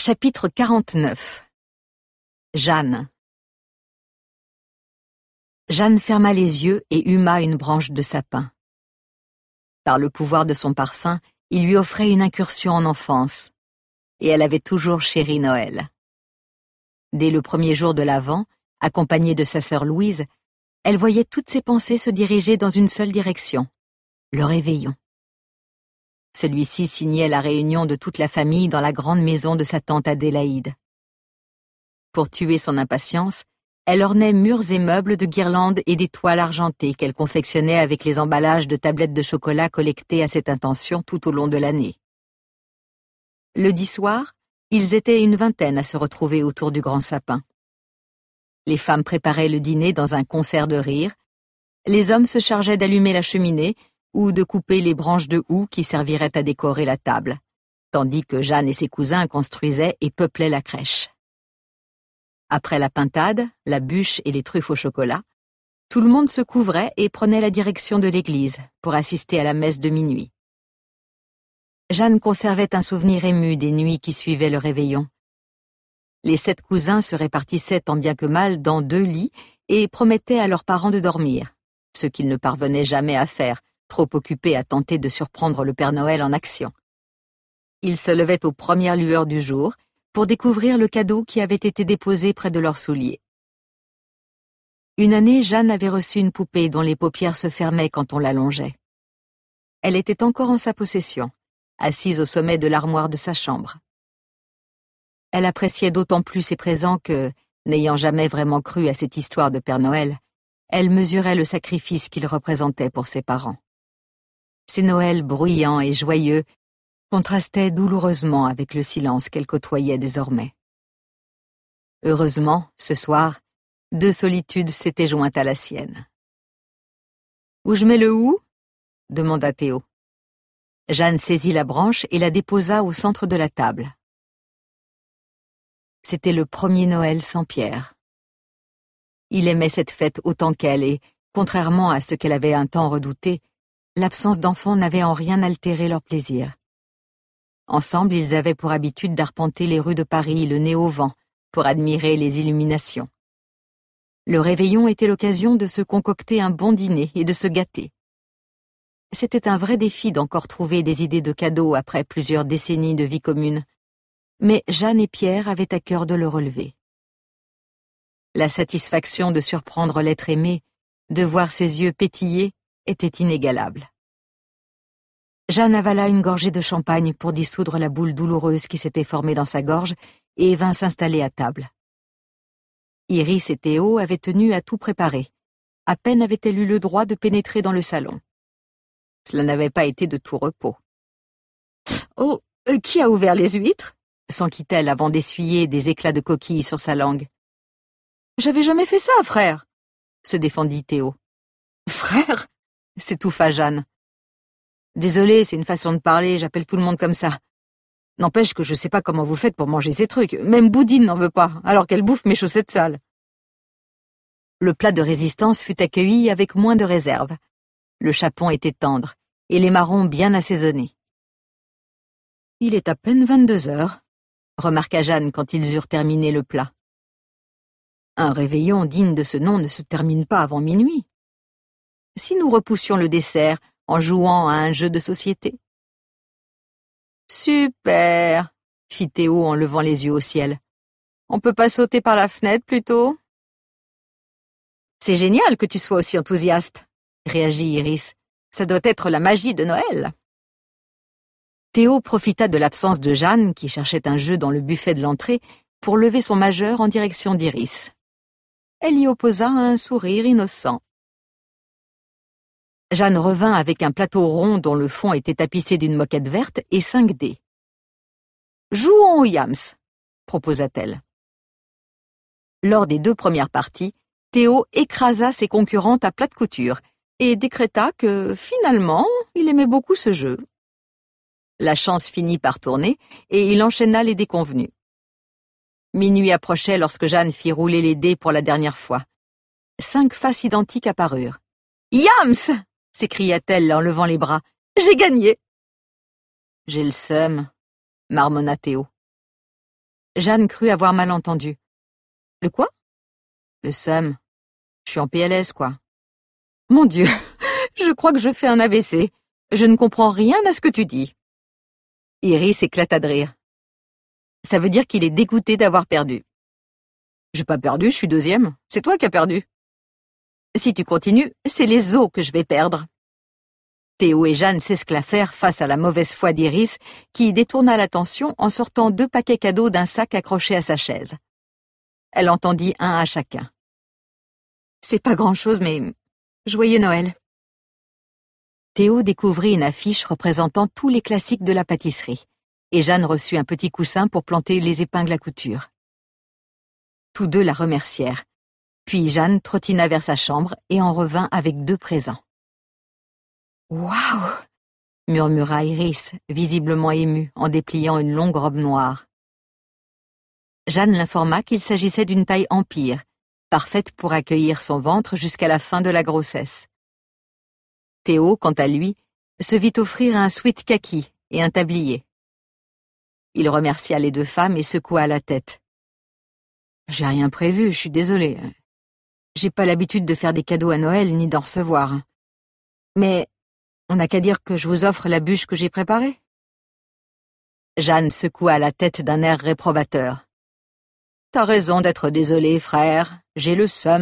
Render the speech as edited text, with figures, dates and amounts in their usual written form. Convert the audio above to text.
Chapitre 49. Jeanne. Jeanne ferma les yeux et huma une branche de sapin. Par le pouvoir de son parfum, il lui offrait une incursion en enfance, et elle avait toujours chéri Noël. Dès le premier jour de l'Avent, accompagnée de sa sœur Louise, elle voyait toutes ses pensées se diriger dans une seule direction, le réveillon. Celui-ci signait la réunion de toute la famille dans la grande maison de sa tante Adélaïde. Pour tuer son impatience, elle ornait murs et meubles de guirlandes et d'étoiles argentées qu'elle confectionnait avec les emballages de tablettes de chocolat collectés à cette intention tout au long de l'année. Le 10 soir, ils étaient une vingtaine à se retrouver autour du grand sapin. Les femmes préparaient le dîner dans un concert de rire, les hommes se chargeaient d'allumer la cheminée ou de couper les branches de houx qui serviraient à décorer la table, tandis que Jeanne et ses cousins construisaient et peuplaient la crèche. Après la pintade, la bûche et les truffes au chocolat, tout le monde se couvrait et prenait la direction de l'église pour assister à la messe de minuit. Jeanne conservait un souvenir ému des nuits qui suivaient le réveillon. Les 7 cousins se répartissaient tant bien que mal dans 2 lits et promettaient à leurs parents de dormir, ce qu'ils ne parvenaient jamais à faire, trop occupés à tenter de surprendre le Père Noël en action. Ils se levaient aux premières lueurs du jour pour découvrir le cadeau qui avait été déposé près de leurs souliers. Une année, Jeanne avait reçu une poupée dont les paupières se fermaient quand on l'allongeait. Elle était encore en sa possession, assise au sommet de l'armoire de sa chambre. Elle appréciait d'autant plus ses présents que, n'ayant jamais vraiment cru à cette histoire de Père Noël, elle mesurait le sacrifice qu'il représentait pour ses parents. Ces Noëls bruyants et joyeux contrastaient douloureusement avec le silence qu'elle côtoyait désormais. Heureusement, ce soir, 2 solitudes s'étaient jointes à la sienne. « Où je mets le hou ?» demanda Théo. Jeanne saisit la branche et la déposa au centre de la table. C'était le premier Noël sans Pierre. Il aimait cette fête autant qu'elle et, contrairement à ce qu'elle avait un temps redouté, l'absence d'enfants n'avait en rien altéré leur plaisir. Ensemble, ils avaient pour habitude d'arpenter les rues de Paris, le nez au vent, pour admirer les illuminations. Le réveillon était l'occasion de se concocter un bon dîner et de se gâter. C'était un vrai défi d'encore trouver des idées de cadeaux après plusieurs décennies de vie commune, mais Jeanne et Pierre avaient à cœur de le relever. La satisfaction de surprendre l'être aimé, de voir ses yeux pétiller, était inégalable. Jeanne avala une gorgée de champagne pour dissoudre la boule douloureuse qui s'était formée dans sa gorge et vint s'installer à table. Iris et Théo avaient tenu à tout préparer. À peine avait-elle eu le droit de pénétrer dans le salon. Cela n'avait pas été de tout repos. « Oh, qui a ouvert les huîtres ?» s'enquit-elle avant d'essuyer des éclats de coquilles sur sa langue. « J'avais jamais fait ça, frère !» se défendit Théo. « Frère ?» s'étouffa Jeanne. « Désolée, c'est une façon de parler, j'appelle tout le monde comme ça. N'empêche que je sais pas comment vous faites pour manger ces trucs. Même Boudine n'en veut pas, alors qu'elle bouffe mes chaussettes sales. » Le plat de résistance fut accueilli avec moins de réserve. Le chapon était tendre, et les marrons bien assaisonnés. « Il est à peine 22 heures, » remarqua Jeanne quand ils eurent terminé le plat. « Un réveillon digne de ce nom ne se termine pas avant minuit. Si nous repoussions le dessert en jouant à un jeu de société. » « Super !» fit Théo en levant les yeux au ciel. « On peut pas sauter par la fenêtre, plutôt ?» « C'est génial que tu sois aussi enthousiaste !» réagit Iris. « Ça doit être la magie de Noël !» Théo profita de l'absence de Jeanne, qui cherchait un jeu dans le buffet de l'entrée, pour lever son majeur en direction d'Iris. Elle y opposa un sourire innocent. Jeanne revint avec un plateau rond dont le fond était tapissé d'une moquette verte et 5 dés. « Jouons au Yams », proposa-t-elle. Lors des 2 premières parties, Théo écrasa ses concurrentes à plate couture et décréta que, finalement, il aimait beaucoup ce jeu. La chance finit par tourner et il enchaîna les déconvenus. Minuit approchait lorsque Jeanne fit rouler les dés pour la dernière fois. 5 faces identiques apparurent. « Yams !» s'écria-t-elle en levant les bras. « J'ai gagné !»« J'ai le seum », marmonna Théo. Jeanne crut avoir mal entendu. Le quoi? Le seum. Je suis en PLS, quoi. Mon Dieu, je crois que je fais un AVC. Je ne comprends rien à ce que tu dis. Iris éclata de rire. Ça veut dire qu'il est dégoûté d'avoir perdu. J'ai pas perdu, je suis deuxième. C'est toi qui as perdu. Si tu continues, c'est les os que je vais perdre. Théo et Jeanne s'esclaffèrent face à la mauvaise foi d'Iris, qui détourna l'attention en sortant 2 paquets cadeaux d'un sac accroché à sa chaise. Elle en tendit un à chacun. C'est pas grand-chose, mais joyeux Noël. Théo découvrit une affiche représentant tous les classiques de la pâtisserie, et Jeanne reçut un petit coussin pour planter les épingles à couture. Tous deux la remercièrent, puis Jeanne trottina vers sa chambre et en revint avec 2 présents. « Waouh !» murmura Iris, visiblement émue, en dépliant une longue robe noire. Jeanne l'informa qu'il s'agissait d'une taille empire, parfaite pour accueillir son ventre jusqu'à la fin de la grossesse. Théo, quant à lui, se vit offrir un sweat kaki et un tablier. Il remercia les 2 femmes et secoua la tête. « J'ai rien prévu, je suis désolée. J'ai pas l'habitude de faire des cadeaux à Noël ni d'en recevoir. Mais on n'a qu'à dire que je vous offre la bûche que j'ai préparée. » Jeanne secoua la tête d'un air réprobateur. « T'as raison d'être désolé, frère, j'ai le seum. »